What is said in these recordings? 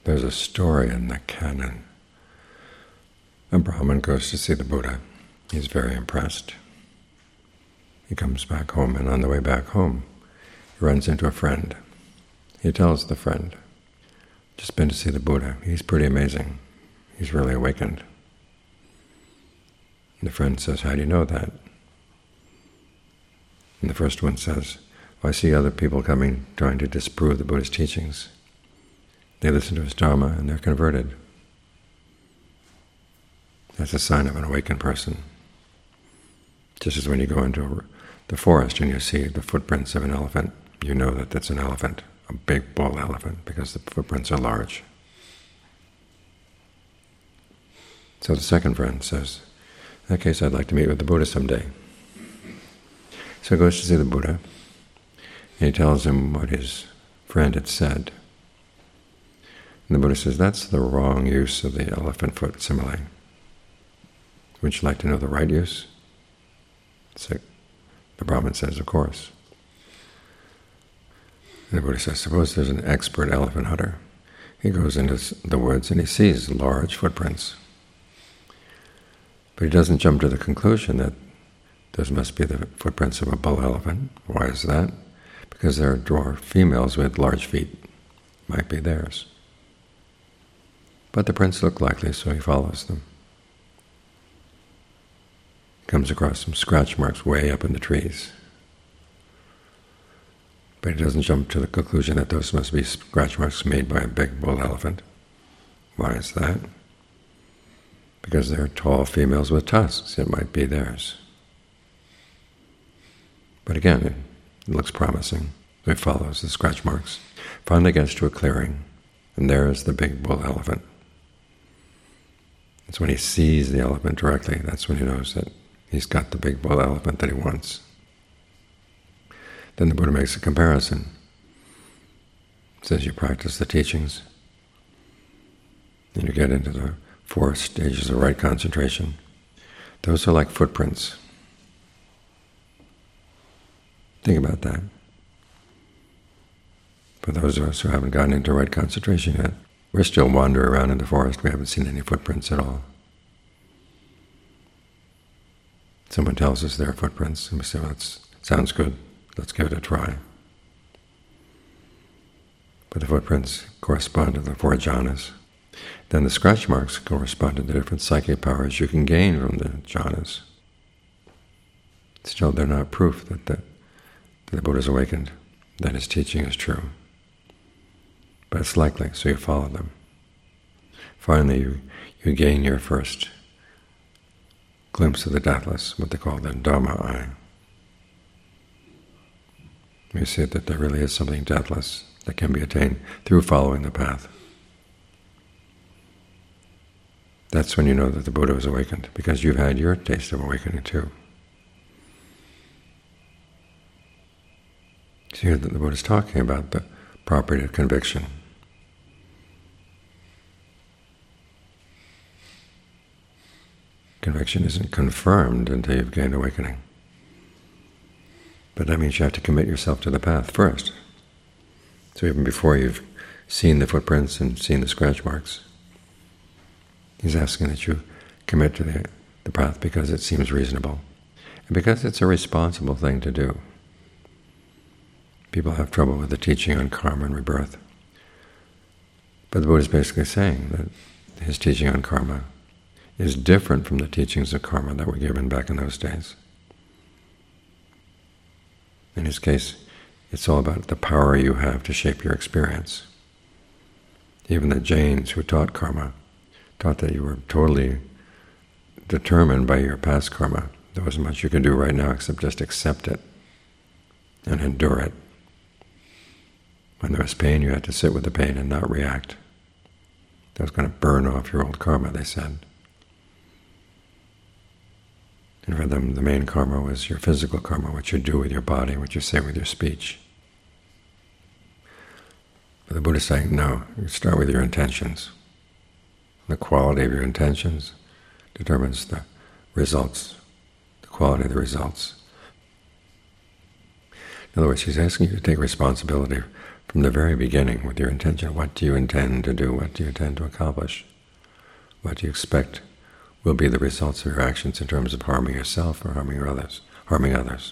There's a story in the canon. A Brahmin goes to see the Buddha. He's very impressed. He comes back home, and on the way back home, he runs into a friend. He tells the friend, "Just been to see the Buddha. He's pretty amazing. He's really awakened." And the friend says, "How do you know that?" And the first one says, "Well, I see other people coming trying to disprove the Buddha's teachings. They listen to his Dharma and they're converted." That's a sign of an awakened person. Just as when you go into the forest and you see the footprints of an elephant, you know that that's an elephant, a big bull elephant, because the footprints are large. So the second friend says, "In that case, I'd like to meet with the Buddha someday." So he goes to see the Buddha, and he tells him what his friend had said. And the Buddha says, "That's the wrong use of the elephant foot simile. Would you like to know the right use?" So the Brahmin says, "Of course." And the Buddha says, "Suppose there's an expert elephant hunter. He goes into the woods and he sees large footprints. But he doesn't jump to the conclusion that those must be the footprints of a bull elephant. Why is that? Because there are dwarf females with large feet. Might be theirs. But the prints look likely, so he follows them. Comes across some scratch marks way up in the trees. But he doesn't jump to the conclusion that those must be scratch marks made by a big bull elephant. Why is that? Because they're tall females with tusks. It might be theirs. But again, it looks promising. So he follows the scratch marks. Finally gets to a clearing, and there is the big bull elephant. It's when he sees the elephant directly, that's when he knows that he's got the big bull elephant that he wants. Then the Buddha makes a comparison. He says you practice the teachings, and you get into the 4 stages of right concentration. Those are like footprints. Think about that. For those of us who haven't gotten into right concentration yet, we're still wandering around in the forest. We haven't seen any footprints at all. Someone tells us there are footprints, and we say, "Well, that sounds good. Let's give it a try." But the footprints correspond to the 4 jhanas. Then the scratch marks correspond to the different psychic powers you can gain from the jhanas. Still, they're not proof that the Buddha is awakened, that his teaching is true. But it's likely, so you follow them. Finally, you gain your first glimpse of the deathless, what they call the Dhamma eye. You see that there really is something deathless that can be attained through following the path. That's when you know that the Buddha was awakened, because you've had your taste of awakening too. So here that the Buddha is talking about the property of conviction. Conviction isn't confirmed until you've gained awakening. But that means you have to commit yourself to the path first. So even before you've seen the footprints and seen the scratch marks, he's asking that you commit to the path because it seems reasonable, and because it's a responsible thing to do. People have trouble with the teaching on karma and rebirth. But the Buddha is basically saying that his teaching on karma is different from the teachings of karma that were given back in those days. In his case, it's all about the power you have to shape your experience. Even the Jains who taught karma taught that you were totally determined by your past karma. There wasn't much you could do right now except just accept it and endure it. When there was pain, you had to sit with the pain and not react. That was going to burn off your old karma, they said. And for them, the main karma was your physical karma, what you do with your body, what you say with your speech. But the Buddha is saying, no, you start with your intentions. The quality of your intentions determines the results, the quality of the results. In other words, he's asking you to take responsibility from the very beginning with your intention. What do you intend to do? What do you intend to accomplish? What do you expect will be the results of your actions in terms of harming yourself or harming others?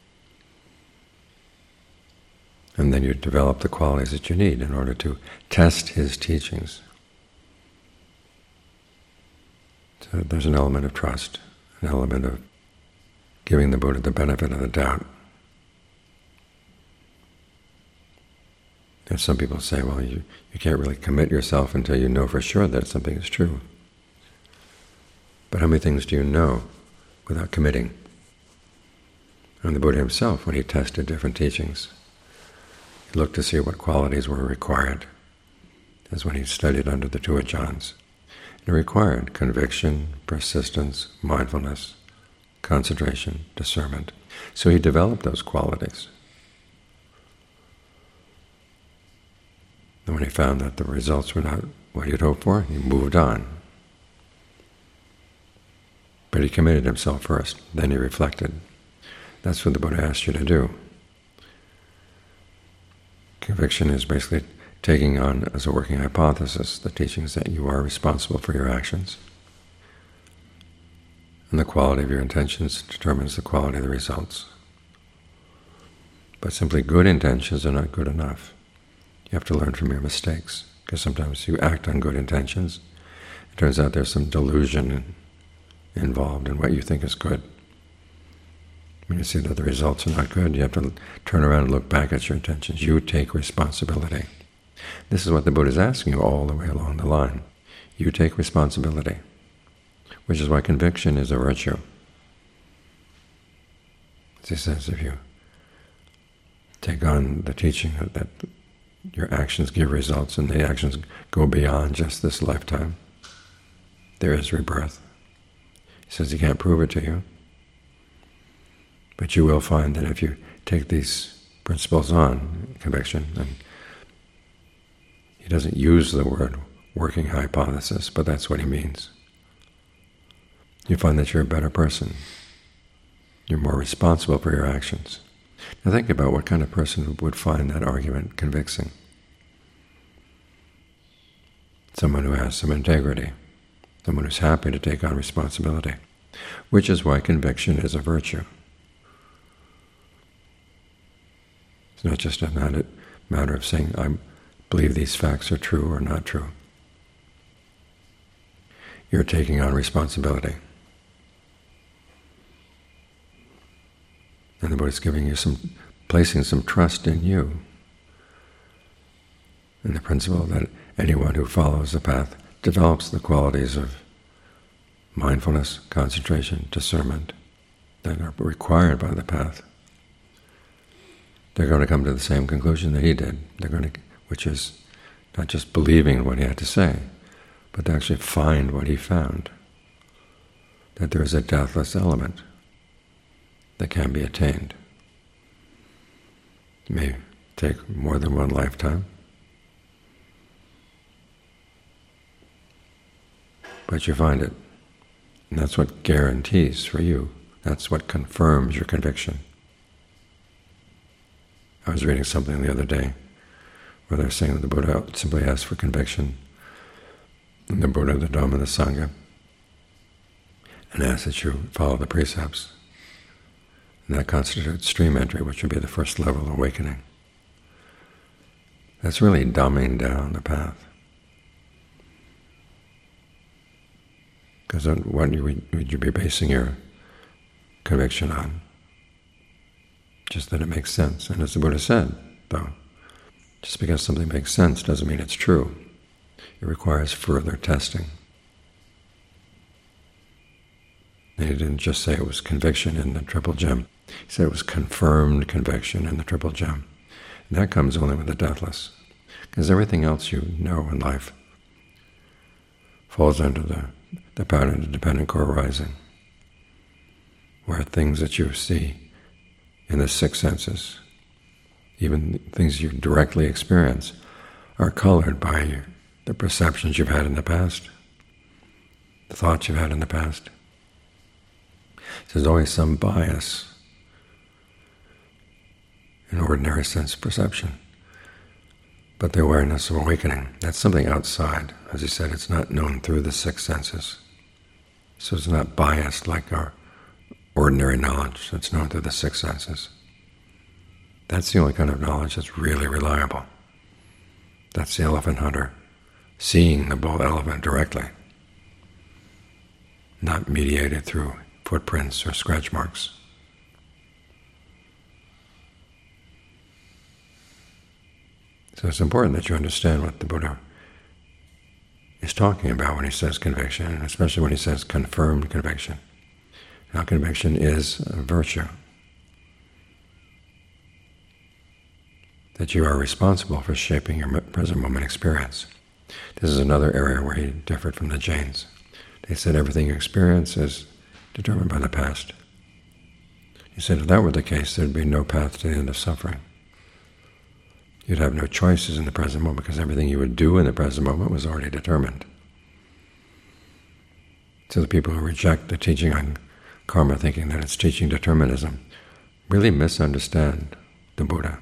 And then you develop the qualities that you need in order to test his teachings. So there's an element of trust, an element of giving the Buddha the benefit of the doubt. And some people say, well, you can't really commit yourself until you know for sure that something is true. But how many things do you know without committing? And the Buddha himself, when he tested different teachings, he looked to see what qualities were required. That's when he studied under the two Ajahns. It required conviction, persistence, mindfulness, concentration, discernment. So he developed those qualities. And when he found that the results were not what he'd hoped for, he moved on. But he committed himself first, then he reflected. That's what the Buddha asked you to do. Conviction is basically taking on as a working hypothesis the teachings that you are responsible for your actions. And the quality of your intentions determines the quality of the results. But simply good intentions are not good enough. You have to learn from your mistakes, because sometimes you act on good intentions. It turns out there's some delusion involved in what you think is good. When you see that the results are not good, you have to turn around and look back at your intentions. You take responsibility. This is what the Buddha is asking you all the way along the line. You take responsibility, which is why conviction is a virtue. As he says, if you take on the teaching that your actions give results and the actions go beyond just this lifetime, there is rebirth. He says he can't prove it to you, but you will find that if you take these principles on, conviction, and he doesn't use the word working hypothesis, but that's what he means. You find that you're a better person. You're more responsible for your actions. Now think about what kind of person would find that argument convincing. Someone who has some integrity, someone who's happy to take on responsibility, which is why conviction is a virtue. It's not just a matter of saying, I believe these facts are true or not true. You're taking on responsibility. And the Buddha is giving you placing some trust in you, in the principle that anyone who follows the path develops the qualities of mindfulness, concentration, discernment that are required by the path. They're going to come to the same conclusion that he did. Which is not just believing what he had to say, but to actually find what he found, that there is a deathless element that can be attained. It may take more than one lifetime, but you find it. And that's what guarantees for you. That's what confirms your conviction. I was reading something the other day where they're saying that the Buddha simply asked for conviction, and the Buddha, the Dhamma, and the Sangha, and asked that you follow the precepts. And that constitutes stream entry, which would be the first level of awakening. That's really dumbing down the path. Because what would you be basing your conviction on? Just that it makes sense. And as the Buddha said, though, just because something makes sense doesn't mean it's true. It requires further testing. And he didn't just say it was conviction in the Triple Gem. He said it was confirmed conviction in the Triple Gem. And that comes only with the deathless. Because everything else you know in life falls under the pattern of dependent co-arising, where things that you see in the six senses, even things you directly experience, are colored by the perceptions you've had in the past, the thoughts you've had in the past. So there's always some bias in ordinary sense perception. But the awareness of awakening, that's something outside. As he said, it's not known through the six senses. So it's not biased like our ordinary knowledge that's known through the six senses. That's the only kind of knowledge that's really reliable. That's the elephant hunter, seeing the bull elephant directly, not mediated through footprints or scratch marks. So it's important that you understand what the Buddha is talking about when he says conviction, and especially when he says confirmed conviction. Now, conviction is a virtue, that you are responsible for shaping your present moment experience. This is another area where he differed from the Jains. They said everything you experience is determined by the past. He said if that were the case, there would be no path to the end of suffering. You'd have no choices in the present moment because everything you would do in the present moment was already determined. So the people who reject the teaching on karma, thinking that it's teaching determinism, really misunderstand the Buddha.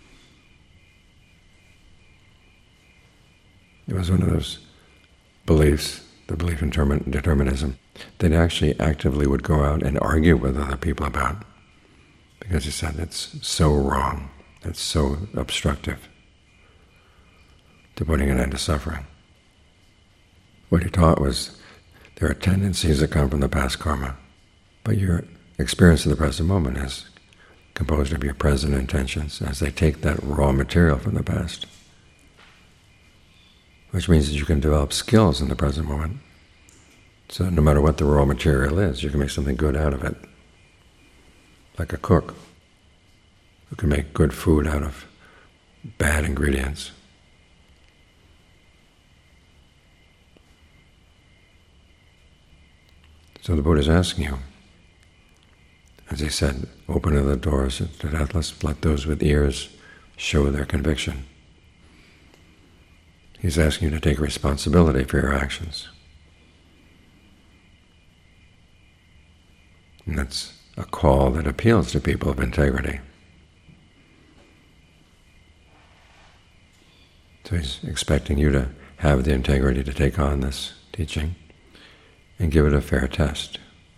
It was one of those beliefs, the belief in determinism, that actually actively would go out and argue with other people about, because he said it's so wrong, it's so obstructive to putting an end to suffering. What he taught was there are tendencies that come from the past karma, but your experience of the present moment is composed of your present intentions as they take that raw material from the past, which means that you can develop skills in the present moment. So no matter what the raw material is, you can make something good out of it. Like a cook who can make good food out of bad ingredients. So the Buddha is asking you, as he said, open the doors to death, let those with ears show their conviction. He's asking you to take responsibility for your actions. And that's a call that appeals to people of integrity. So he's expecting you to have the integrity to take on this teaching and give it a fair test.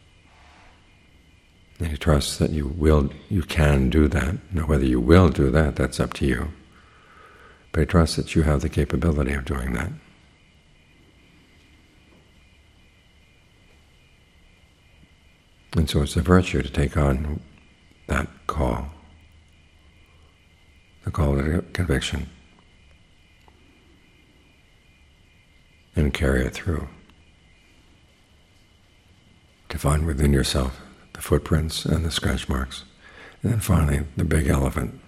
And he trusts that you can do that. Now whether you will do that, that's up to you. But he trusts that you have the capability of doing that. And so it's a virtue to take on that call, the call to conviction, and carry it through, to find within yourself the footprints and the scratch marks, and then finally the big elephant.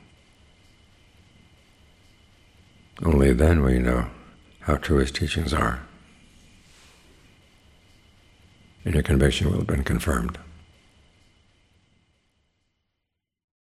Only then will you know how true his teachings are, and your conviction will have been confirmed.